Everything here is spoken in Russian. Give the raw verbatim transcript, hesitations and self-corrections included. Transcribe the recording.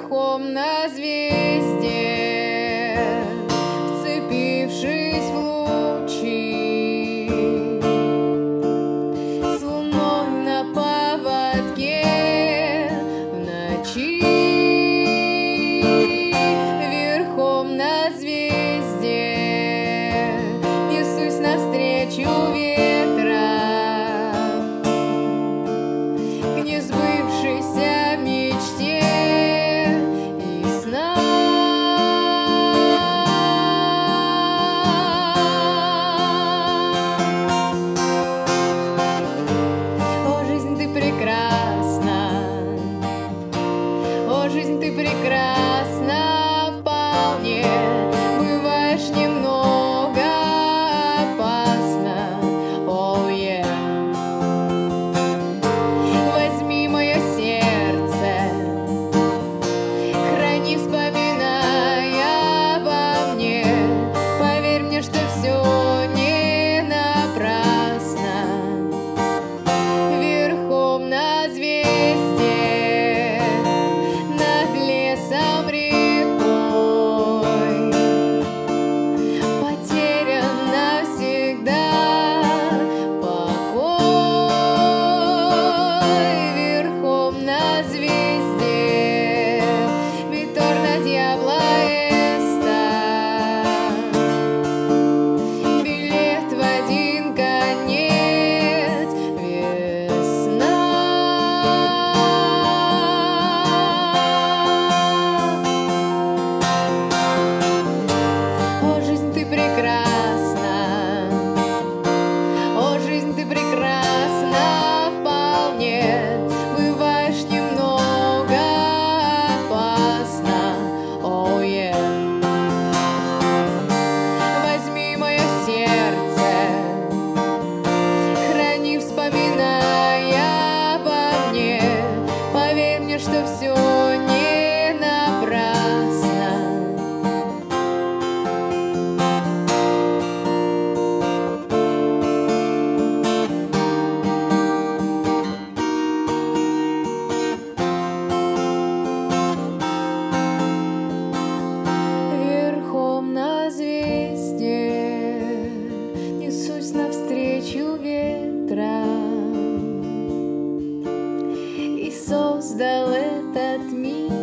верхом на звезде, вцепившись в лучи, с луной на поводке в ночи, верхом на звезде несусь навстречу ветра к несбывшейся мечте и снам. О, жизнь, ты прекрасна, о, жизнь, ты прекрасна вполне, бываешь немного опасна, oh yeah. Возьми мое сердце, храни, вспоминая обо мне, поверь мне, что все не напрасно, верхом на звезде, над лесом рекой, потерян навсегда покой, верхом на звезде, Витторно Дьябло Эста, билет в один конец, весна. О, жизнь, ты прекрасна, о, жизнь, ты прекрасна вполне, бываешь немного опасна, oh yeah. Возьми мое сердце, храни, вспоминая обо мне, поверь мне, что все не напрасно. Верхом на звезде несусь навстречу ветрам и создал этот мир